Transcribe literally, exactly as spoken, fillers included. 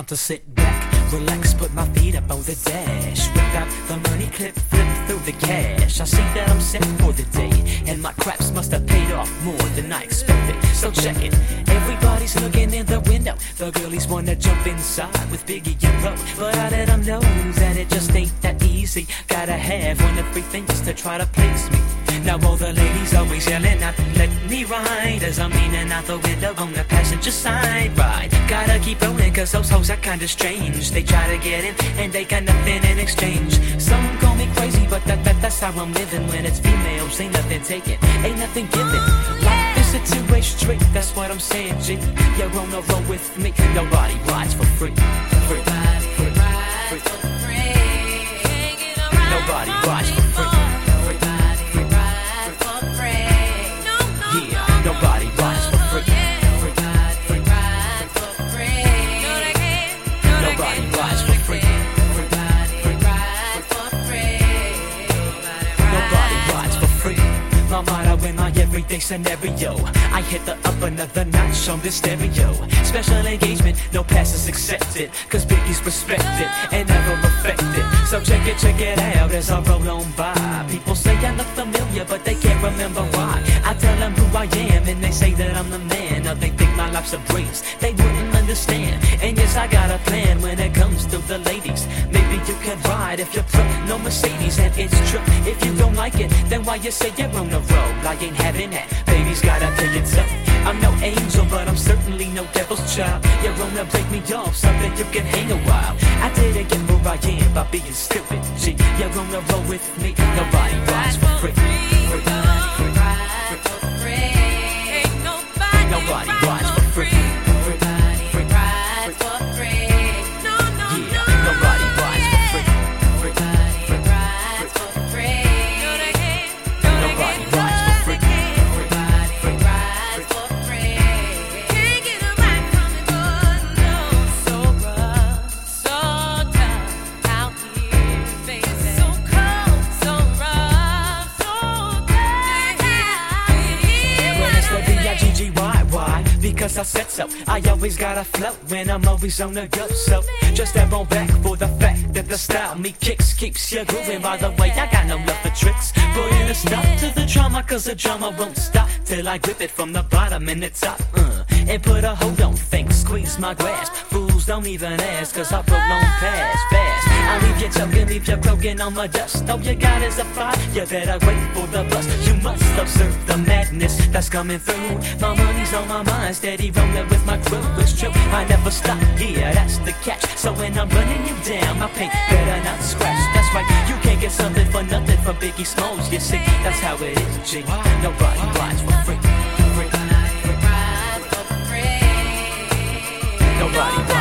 to sit back, relax, put my feet up on the dash. Whip out the money clip, flip through the cash. I see that I'm set for the day, and my craps must have paid off more than I expected. So check it, everybody's looking in the window. The girlies wanna jump inside with Biggie and Ro, but I let them know that it just ain't that easy. Gotta have one of three things to try to please me. Now all the ladies always yelling out, let me ride, as I'm leaning out the window on the passenger side. Right, gotta keep rolling cause those hoes are kinda strange. They try to get in and they got nothing in exchange. Some call me crazy, but that, that that's how I'm living. When it's females, ain't nothing taken, ain't nothing given. Life is a two-way street, that's what I'm saying, G. You're on the road with me, nobody rides for free. Free, free, free, free. Nobody rides for free. Nobody rides for free. Nobody rides for free. Nobody rides for free. My motto in my everyday scenario, I hit the up another notch on this stereo. Special engagement, no passes accepted, cause Biggie's respected and never affected. So check it, check it out as I roll on by. People say I look familiar, but they can't remember why. I tell them who I am and they say that I'm the man. Or they think my life's a breeze, they wouldn't understand. And yes, I got a plan when it comes to the ladies. Maybe you can ride if you're pro, no Mercedes. And it's true, if you don't like it, then why you say you're on the road? I ain't having that, baby's gotta pay it up. I'm no angel, but I'm certainly no devil's child. You're gonna break me off, something you can hang a while. I didn't get where I am by being stupid. Gee, you're gonna roll with me, nobody rides for free. Nobody rides for free. Cause I said so, I always gotta flow when I'm always on the go. So just step on back for the fact that the style me kicks keeps you grooving. By the way, I got no love for tricks. Putting a stop to the drama cause the drama won't stop till I grip it from the bottom and the top uh, and put a hold on things, squeeze my grasp. Fools don't even ask cause I broke on past fast. I leave you choking, leave you croaking on my dust. All you got is a fire, you better wait for the bus. You must observe the madness that's coming through. My money's on my mind, steady rolling with my crew. It's true, I never stop, yeah, that's the catch. So when I'm running you down, my paint better not scratch. That's right, you can't get something for nothing from Biggie Smalls, you see. That's how it is, G. Nobody rides for free. Nobody rides.